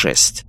6.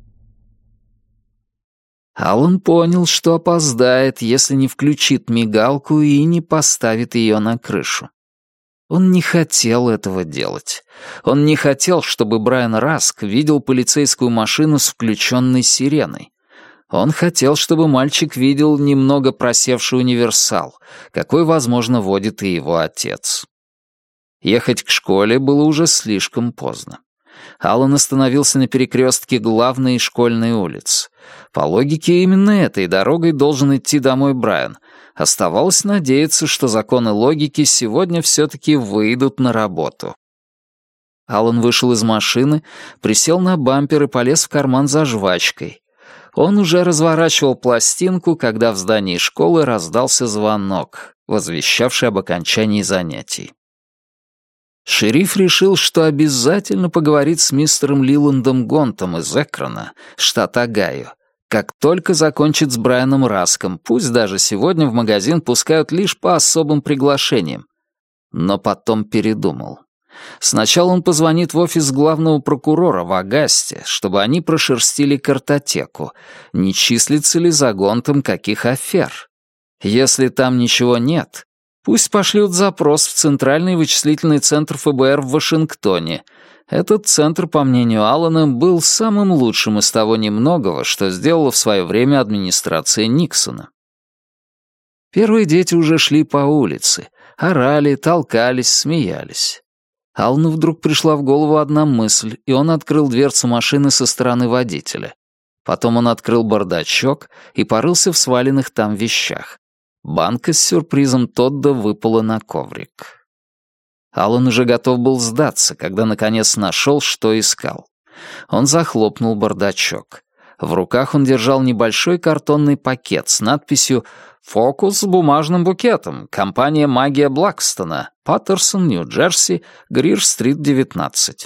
Алан понял, что опоздает, если не включит мигалку и не поставит ее на крышу. Он не хотел этого делать. Он не хотел, чтобы Брайан Раск видел полицейскую машину с включенной сиреной. Он хотел, чтобы мальчик видел немного просевший универсал, какой, возможно, водит и его отец. Ехать к школе было уже слишком поздно. Алан остановился на перекрестке главной и школьной улиц. По логике, именно этой дорогой должен идти домой Брайан. Оставалось надеяться, что законы логики сегодня все-таки выйдут на работу. Алан вышел из машины, присел на бампер и полез в карман за жвачкой. Он уже разворачивал пластинку, когда в здании школы раздался звонок, возвещавший об окончании занятий. Шериф решил, что обязательно поговорит с мистером Лиландом Гонтом из Экрона, штат Огайо, как только закончит с Брайаном Раском, пусть даже сегодня в магазин пускают лишь по особым приглашениям. Но потом передумал. Сначала он позвонит в офис главного прокурора в Агасте, чтобы они прошерстили картотеку, не числится ли за Гонтом каких афер. Если там ничего нет, пусть пошлют запрос в Центральный вычислительный центр ФБР в Вашингтоне. Этот центр, по мнению Алана, был самым лучшим из того немногого, что сделала в свое время администрация Никсона. Первые дети уже шли по улице, орали, толкались, смеялись. Алану вдруг пришла в голову одна мысль, и он открыл дверцу машины со стороны водителя. Потом он открыл бардачок и порылся в сваленных там вещах. Банка с сюрпризом Тодда выпала на коврик. Алан уже готов был сдаться, когда наконец нашел, что искал. Он захлопнул бардачок. В руках он держал небольшой картонный пакет с надписью «Фокус с бумажным букетом. Компания «Магия Блэкстона. Паттерсон, Нью-Джерси. Грир-стрит, 19».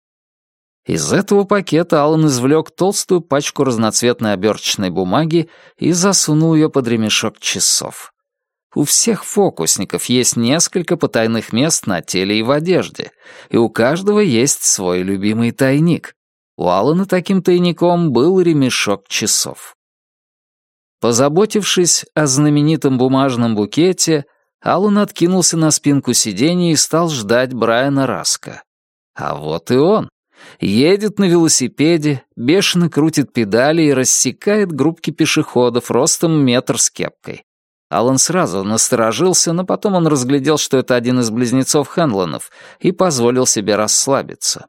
Из этого пакета Алан извлек толстую пачку разноцветной оберточной бумаги и засунул ее под ремешок часов. У всех фокусников есть несколько потайных мест на теле и в одежде, и у каждого есть свой любимый тайник. У Алана таким тайником был ремешок часов. Позаботившись о знаменитом бумажном букете, Алан откинулся на спинку сиденья и стал ждать Брайана Раска. А вот и он. Едет на велосипеде, бешено крутит педали и рассекает группки пешеходов ростом метр с кепкой. Алан сразу насторожился, но потом он разглядел, что это один из близнецов Хенлонов, и позволил себе расслабиться.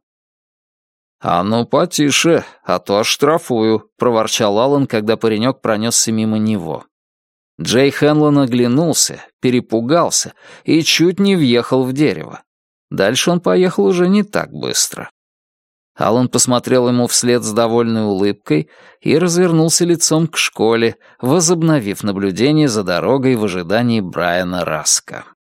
«А ну, потише, а то оштрафую», — проворчал Алан, когда паренек пронесся мимо него. Джей Хенлон оглянулся, перепугался и чуть не въехал в дерево. Дальше он поехал уже не так быстро. Алан посмотрел ему вслед с довольной улыбкой и развернулся лицом к школе, возобновив наблюдение за дорогой в ожидании Брайана Раска.